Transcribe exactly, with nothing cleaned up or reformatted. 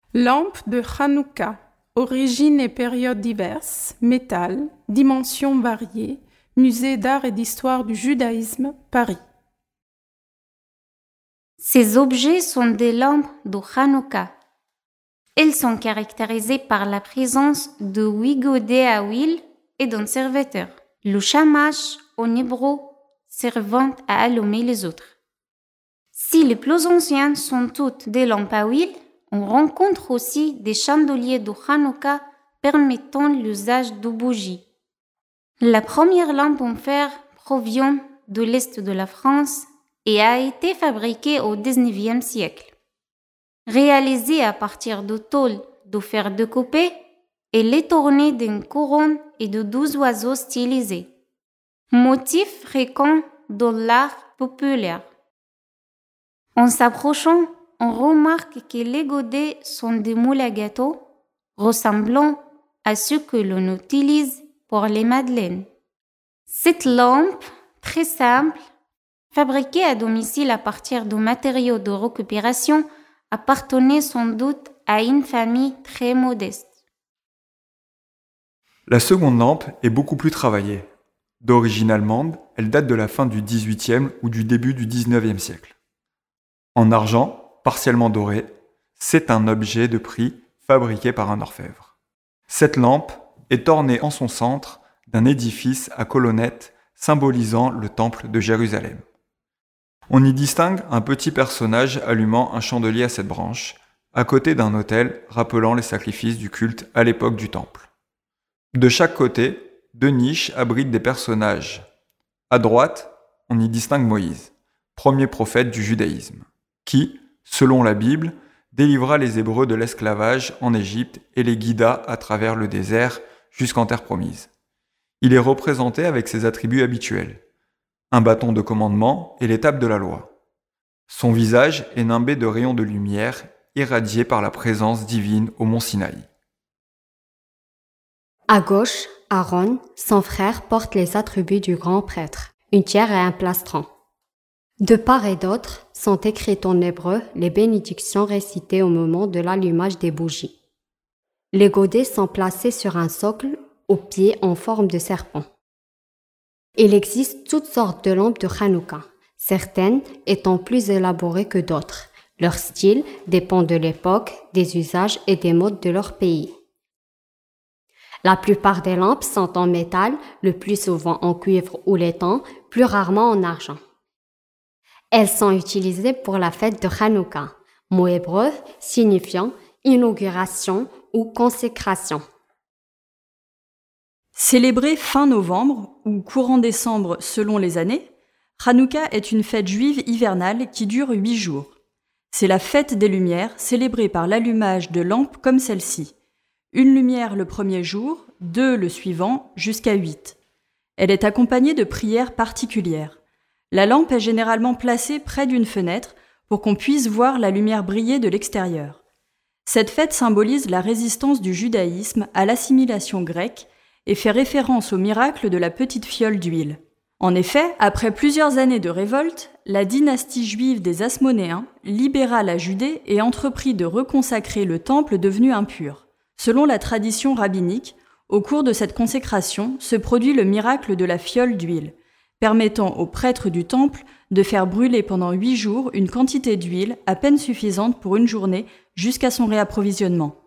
Lampe de Hanouka. Origine et périodes diverses, métal, dimensions variées, Musée d'art et d'histoire du judaïsme, Paris. Ces objets sont des lampes de Hanouka. Elles sont caractérisées par la présence de huit godets à huile et d'un serviteur, le shamash en hébreu servant à allumer les autres. Si les plus anciennes sont toutes des lampes à huile, on rencontre aussi des chandeliers de Hanouka permettant l'usage de bougies. La première lampe en fer provient de l'est de la France et a été fabriquée au dix-neuvième siècle. Réalisée à partir de tôle de fer découpé, elle est ornée d'une couronne et de douze oiseaux stylisés, motif fréquent dans l'art populaire. En s'approchant, on remarque que les godets sont des moules à gâteau ressemblant à ceux que l'on utilise pour les madeleines. Cette lampe, très simple, fabriquée à domicile à partir de matériaux de récupération, appartenait sans doute à une famille très modeste. La seconde lampe est beaucoup plus travaillée. D'origine allemande, elle date de la fin du dix-huitième ou du début du dix-neuvième siècle. En argent, partiellement doré, c'est un objet de prix fabriqué par un orfèvre. Cette lampe est ornée en son centre d'un édifice à colonnettes symbolisant le temple de Jérusalem. On y distingue un petit personnage allumant un chandelier à cette branche, à côté d'un autel rappelant les sacrifices du culte à l'époque du temple. De chaque côté, deux niches abritent des personnages. À droite, on y distingue Moïse, premier prophète du judaïsme, qui, selon la Bible, délivra les Hébreux de l'esclavage en Égypte et les guida à travers le désert jusqu'en terre promise. Il est représenté avec ses attributs habituels, un bâton de commandement et l'étape de la loi. Son visage est nimbé de rayons de lumière irradiés par la présence divine au mont Sinaï. À gauche, Aaron, son frère, porte les attributs du grand prêtre, une tiare et un plastron. De part et d'autre sont écrites en hébreu les bénédictions récitées au moment de l'allumage des bougies. Les godets sont placés sur un socle aux pieds en forme de serpent. Il existe toutes sortes de lampes de Hanouka, certaines étant plus élaborées que d'autres. Leur style dépend de l'époque, des usages et des modes de leur pays. La plupart des lampes sont en métal, le plus souvent en cuivre ou laiton, plus rarement en argent. Elles sont utilisées pour la fête de Hanouka, mot hébreu signifiant inauguration ou consécration. Célébrée fin novembre ou courant décembre selon les années, Hanouka est une fête juive hivernale qui dure huit jours. C'est la fête des Lumières célébrée par l'allumage de lampes comme celle-ci. Une lumière le premier jour, deux le suivant, jusqu'à huit. Elle est accompagnée de prières particulières. La lampe est généralement placée près d'une fenêtre pour qu'on puisse voir la lumière briller de l'extérieur. Cette fête symbolise la résistance du judaïsme à l'assimilation grecque et fait référence au miracle de la petite fiole d'huile. En effet, après plusieurs années de révolte, la dynastie juive des Asmonéens libéra la Judée et entreprit de reconsacrer le temple devenu impur. Selon la tradition rabbinique, au cours de cette consécration se produit le miracle de la fiole d'huile, permettant aux prêtres du temple de faire brûler pendant huit jours une quantité d'huile à peine suffisante pour une journée jusqu'à son réapprovisionnement.